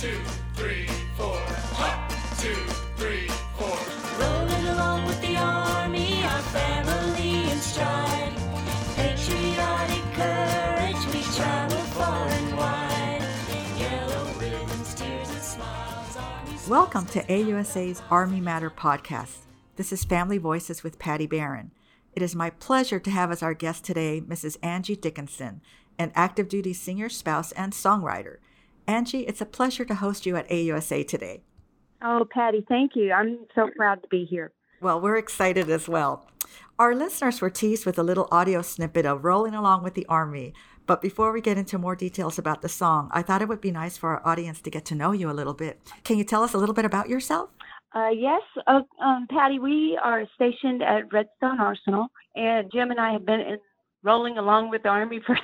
two, three, four. Hop, two, three, four. Rolling along with the Army, our family in stride. Patriotic courage, we travel far and wide. Yellow ribbons, tears and smiles. Welcome to AUSA's Army Matter podcast. This is Family Voices with Patty Barron. It is my pleasure to have as our guest today Mrs. Angie Dickinson, an active duty senior spouse and songwriter. Angie, it's a pleasure to host you at AUSA today. Oh, Patty, thank you. I'm so proud to be here. Well, we're excited as well. Our listeners were teased with a little audio snippet of Rolling Along with the Army. But before we get into more details about the song, I thought it would be nice for our audience to get to know you a little bit. Can you tell us a little bit about yourself? Yes, Patty, we are stationed at Redstone Arsenal, and Jim and I have been rolling along with the Army for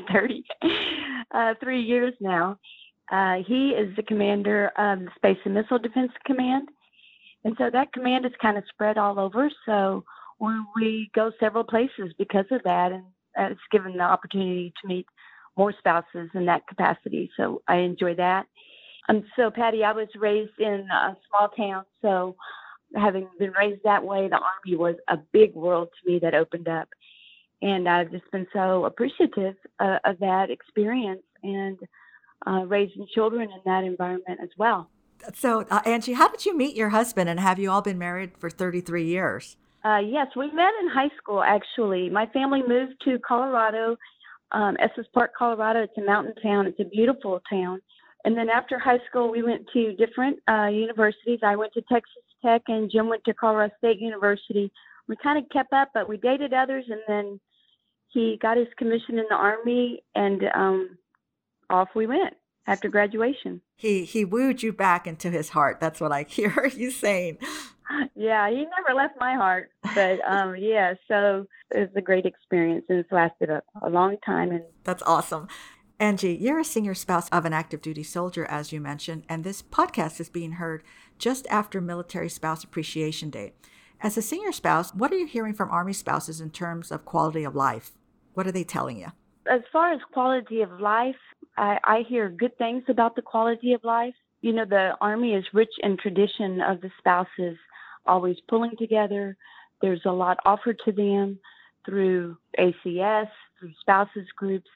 3 years now. He is the commander of the Space and Missile Defense Command, and so that command is kind of spread all over, so we go several places because of that, and it's given the opportunity to meet more spouses in that capacity, so I enjoy that. So, Patty, I was raised in a small town, so having been raised that way, the Army was a big world to me that opened up. And I've just been so appreciative of that experience and raising children in that environment as well. So, Angie, how did you meet your husband, and have you all been married for 33 years? Yes, we met in high school, actually. My family moved to Colorado, Estes Park, Colorado. It's a mountain town. It's a beautiful town. And then after high school, we went to different universities. I went to Texas Tech, and Jim went to Colorado State University. We kind of kept up, but we dated others, and then he got his commission in the Army, and off we went after graduation. He wooed you back into his heart. That's what I hear you saying. Yeah, he never left my heart. But yeah, so it was a great experience, and it's lasted a long time. And that's awesome. Angie, you're a senior spouse of an active duty soldier, as you mentioned, and this podcast is being heard just after Military Spouse Appreciation Day. As a senior spouse, what are you hearing from Army spouses in terms of quality of life? What are they telling you? As far as quality of life, I hear good things about the quality of life. You know, the Army is rich in tradition of the spouses always pulling together. There's a lot offered to them through ACS, through spouses groups.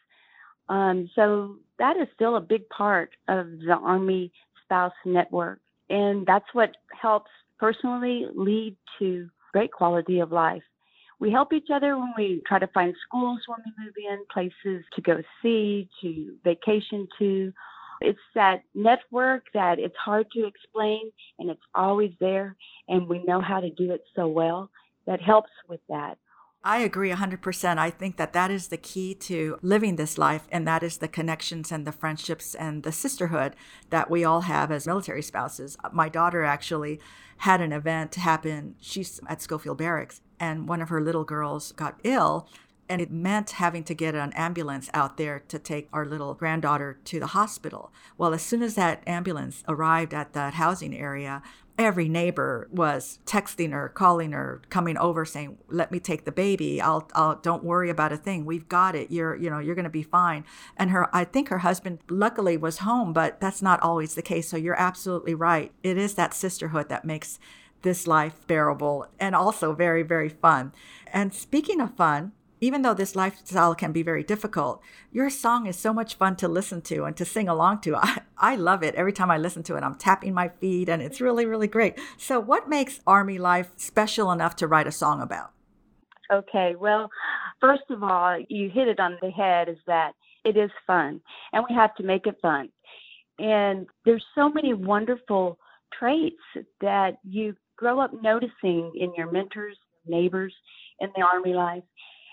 So that is still a big part of the Army spouse network. And that's what helps personally lead to great quality of life. We help each other when we try to find schools when we move in, places to go see, to vacation to. It's that network that it's hard to explain, and it's always there, and we know how to do it so well. That helps with that. I agree 100%. I think that is the key to living this life, and that is the connections and the friendships and the sisterhood that we all have as military spouses. My daughter actually had an event happen. She's at Schofield Barracks, and one of her little girls got ill, and it meant having to get an ambulance out there to take our little granddaughter to the hospital. Well, as soon as that ambulance arrived at that housing area, every neighbor was texting her, calling her, coming over saying, "Let me take the baby. I'll don't worry about a thing. We've got it. You're going to be fine." And I think her husband luckily was home, but that's not always the case. So you're absolutely right. It is that sisterhood that makes this life bearable and also very, very fun. And speaking of fun, even though this lifestyle can be very difficult, your song is so much fun to listen to and to sing along to. I love it. Every time I listen to it, I'm tapping my feet, and it's really, really great. So what makes Army life special enough to write a song about? Okay, well, first of all, you hit it on the head, is that it is fun, and we have to make it fun. And there's so many wonderful traits that you grow up noticing in your mentors, neighbors in the Army life.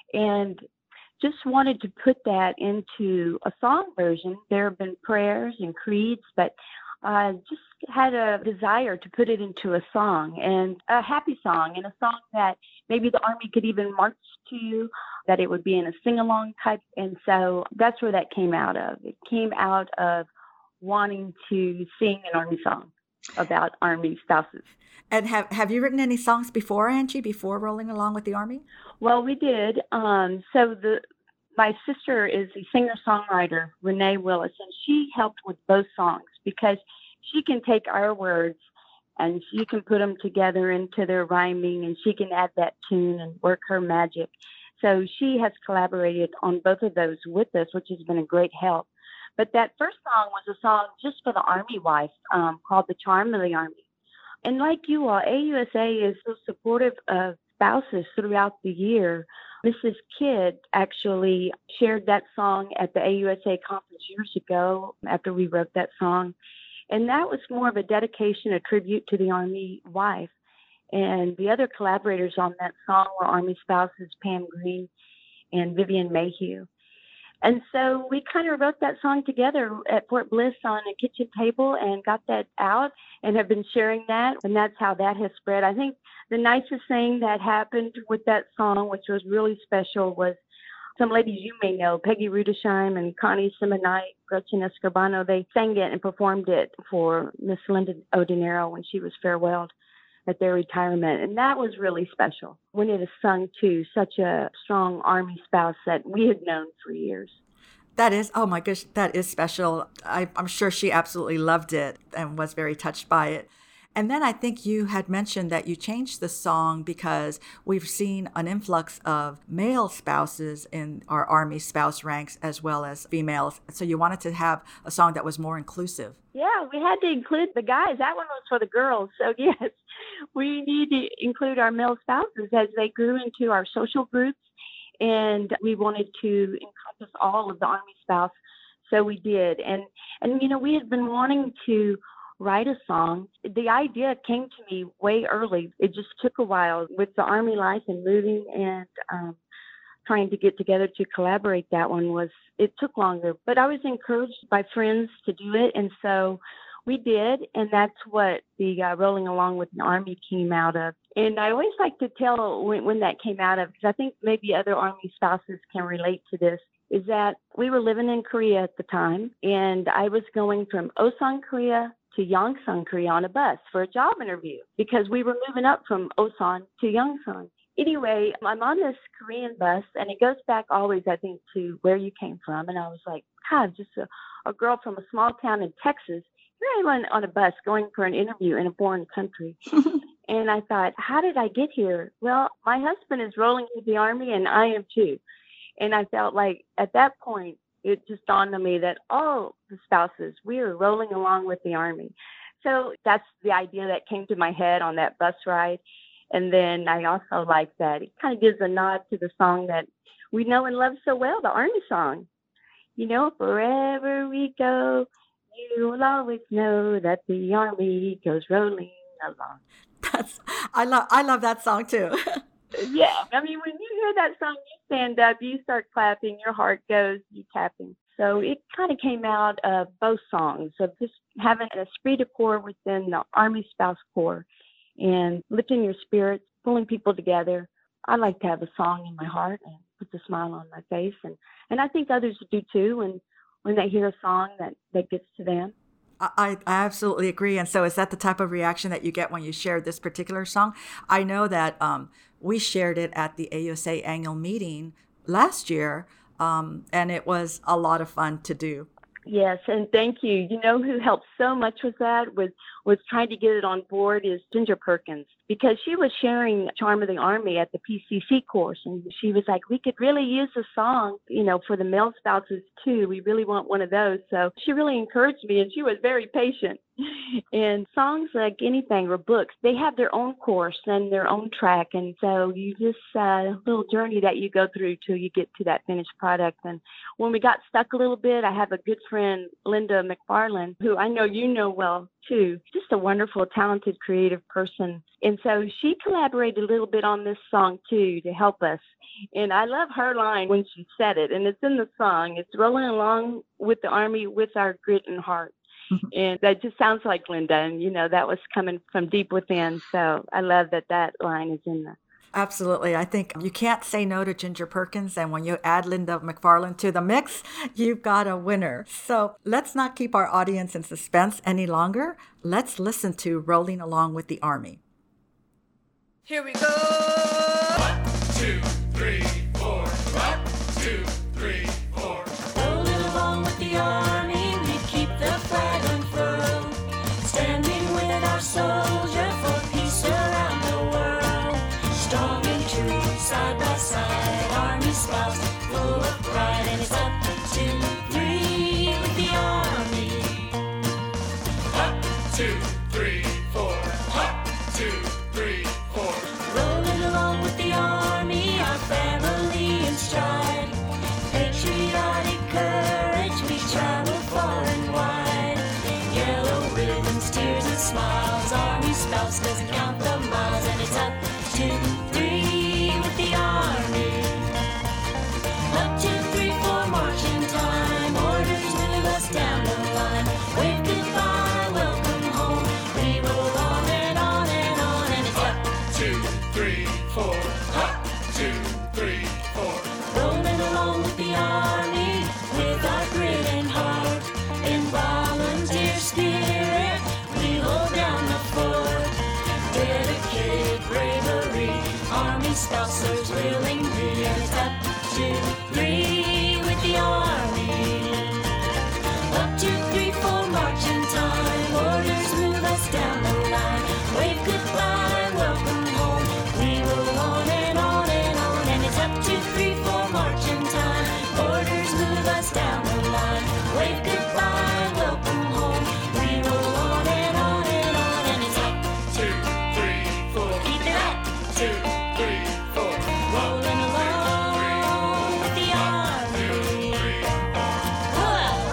And just wanted to put that into a song version. There have been prayers and creeds, but just had a desire to put it into a song, and a happy song, and a song that maybe the Army could even march to, that it would be in a sing-along type. And so that's where that came out of. It came out of wanting to sing an Army song about Army spouses. And have you written any songs before, Angie, before Rolling Along with the Army? Well, we did. My sister is a singer-songwriter, Renee Willis, and she helped with both songs because she can take our words and she can put them together into their rhyming, and she can add that tune and work her magic. So she has collaborated on both of those with us, which has been a great help. But that first song was a song just for the Army wife, called The Charm of the Army. And like you all, AUSA is so supportive of spouses throughout the year. Mrs. Kidd actually shared that song at the AUSA conference years ago after we wrote that song. And that was more of a dedication, a tribute to the Army wife. And the other collaborators on that song were Army spouses Pam Green and Vivian Mayhew. And so we kind of wrote that song together at Fort Bliss on a kitchen table and got that out and have been sharing that. And that's how that has spread. I think the nicest thing that happened with that song, which was really special, was some ladies you may know, Peggy Rudesheim and Connie Simonite, Gretchen Escorbano, they sang it and performed it for Miss Linda O'Denero when she was farewelled at their retirement. And that was really special when it is sung to such a strong Army spouse that we had known for years. That is, oh my gosh, that is special. I'm sure she absolutely loved it and was very touched by it. And then I think you had mentioned that you changed the song because we've seen an influx of male spouses in our Army spouse ranks as well as females. So you wanted to have a song that was more inclusive. Yeah, we had to include the guys. That one was for the girls. So yes, we need to include our male spouses as they grew into our social groups. And we wanted to encompass all of the Army spouse. So we did. And you know, we had been wanting to write a song. The idea came to me way early. It just took a while with the Army life and moving and trying to get together to collaborate. That one it took longer, but I was encouraged by friends to do it. And so we did. And that's what the Rolling Along with the Army came out of. And I always like to tell when that came out of, because I think maybe other Army spouses can relate to this, is that we were living in Korea at the time. And I was going from Osan, Korea to Yongsan, Korea on a bus for a job interview because we were moving up from Osan to Yongsan. Anyway, I'm on this Korean bus and it goes back always, I think, to where you came from. And I was like, God, just a girl from a small town in Texas. Here I am on a bus going for an interview in a foreign country. And I thought, how did I get here? Well, my husband is rolling with the Army and I am too. And I felt like at that point, it just dawned on me that all the spouses, we are rolling along with the Army. So that's the idea that came to my head on that bus ride. And then I also like that it kind of gives a nod to the song that we know and love so well, the Army song. You know, wherever we go, you will always know that the Army goes rolling along. I love that song too. Yeah, I mean, when you hear that song, you stand up, you start clapping, your heart goes, you tapping. So it kind of came out of both songs, of just having an esprit de corps within the Army Spouse Corps and lifting your spirits, pulling people together. I like to have a song in my heart and puts a smile on my face. And I think others do too when they hear a song that gets to them. I absolutely agree. And so is that the type of reaction that you get when you share this particular song? I know that we shared it at the AUSA annual meeting last year, and it was a lot of fun to do. Yes, and thank you. You know who helped so much with that, was trying to get it on board, is Ginger Perkins, because she was sharing Charm of the Army at the PCC course, and she was like, we could really use a song, you know, for the male spouses too. We really want one of those. So she really encouraged me, and she was very patient. And songs, like anything, or books, they have their own course and their own track. And so you just, a little journey that you go through till you get to that finished product. And when we got stuck a little bit, I have a good friend, Linda McFarland, who I know you know well too, just a wonderful, talented, creative person. And so she collaborated a little bit on this song too to help us. And I love her line when she said it, and it's in the song. It's rolling along with the Army with our grit and heart. And that just sounds like Linda. And, you know, that was coming from deep within. So I love that line is in there. Absolutely. I think you can't say no to Ginger Perkins. And when you add Linda McFarland to the mix, you've got a winner. So let's not keep our audience in suspense any longer. Let's listen to Rolling Along with the Army. Here we go. 1, 2, 3, 4. 1, 2, 3, 4. Rolling along with the Army, we keep the flag unfurled. 2, 3, 4. Hop, 2, 3, 4. Rolling along with the Army, our family in stride. Patriotic courage, we travel far and wide. Yellow ribbons, tears and smiles. Army spouse doesn't count the miles, and it's up 2, 3 with the Army. Up 2, 3, 4, marching time. Orders move us down the line. Wave goodbye, welcome home. We roll on and on and on, and it's up 2, 3, 4. Hop, 2, 3, 4. rolling along with the Army, with our grit and heart. In volunteer spirit, we hold down the fort. Dedicated bravery, Army spousers willingly, and it's up 2, 3 with the Army. Up 2, 3, 4, marching time. Orders move us down the line. Wave goodbye, welcome home. We roll on and on and on, and it's up 2, 3, 4, marching time. Orders move us down the line. Wave goodbye, welcome home. We roll on and on and on, and it's up 2, 3, 4. keep it up, 2, 3, 4. rolling along with the Army. Whoa.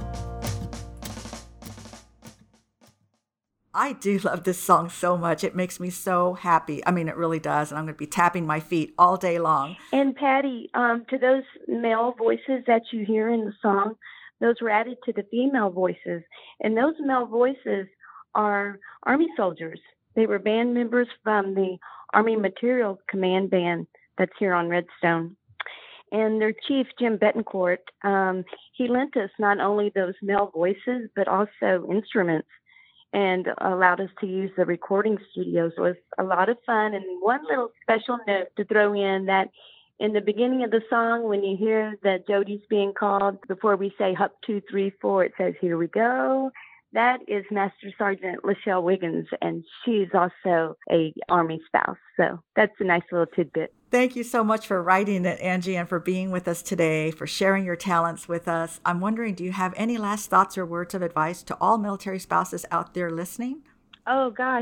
I do love this song so much. It makes me so happy. I mean, it really does. And I'm going to be tapping my feet all day long. And Patty, to those male voices that you hear in the song, those were added to the female voices. And those male voices are Army soldiers. They were band members from the Army Material Command Band that's here on Redstone. And their chief, Jim Betancourt, he lent us not only those male voices, but also instruments, and allowed us to use the recording studios. It was a lot of fun. And one little special note to throw in, that in the beginning of the song, when you hear that Jody's being called, before we say Hup 2, 3, 4, it says, "Here we go." That is Master Sergeant Lachelle Wiggins, and she's also a Army spouse. So that's a nice little tidbit. Thank you so much for writing it, Angie, and for being with us today, for sharing your talents with us. I'm wondering, do you have any last thoughts or words of advice to all military spouses out there listening? Oh, gosh.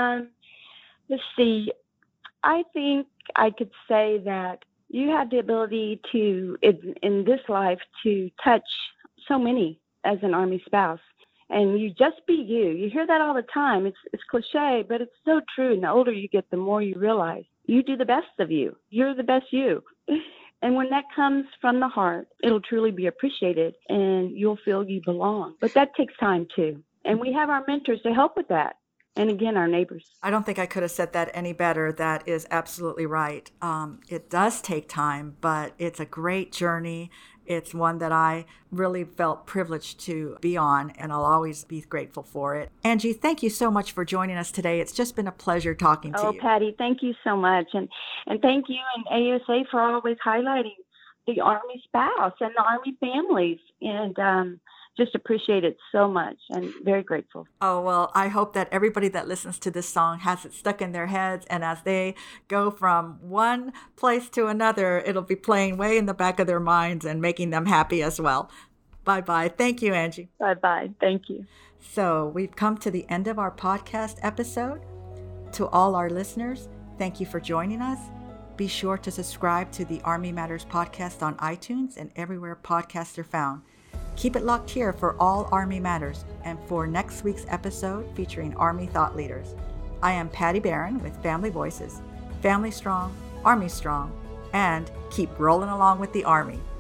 Let's see. I think I could say that you have the ability to, in this life, to touch so many as an Army spouse. And you just be you. You hear that all the time. It's cliche, but it's so true. And the older you get, the more you realize you do the best of you. You're the best you. And when that comes from the heart, it'll truly be appreciated, and you'll feel you belong. But that takes time, too. And we have our mentors to help with that. And again, our neighbors. I don't think I could have said that any better. That is absolutely right. It does take time, but it's a great journey. It's one that I really felt privileged to be on, and I'll always be grateful for it. Angie, thank you so much for joining us today. It's just been a pleasure talking to you. Oh, Patty, thank you so much. And thank you and AUSA for always highlighting the Army spouse and the Army families. And just appreciate it so much, and very grateful. Oh, well, I hope that everybody that listens to this song has it stuck in their heads, and as they go from one place to another, it'll be playing way in the back of their minds and making them happy as well. Bye-bye. Thank you, Angie. Bye-bye. Thank you. So we've come to the end of our podcast episode. To all our listeners, thank you for joining us. Be sure to subscribe to the Army Matters podcast on iTunes and everywhere podcasts are found. Keep it locked here for all Army Matters and for next week's episode featuring Army thought leaders. I am Patty Barron with Family Voices. Family strong, Army strong, and keep rolling along with the Army.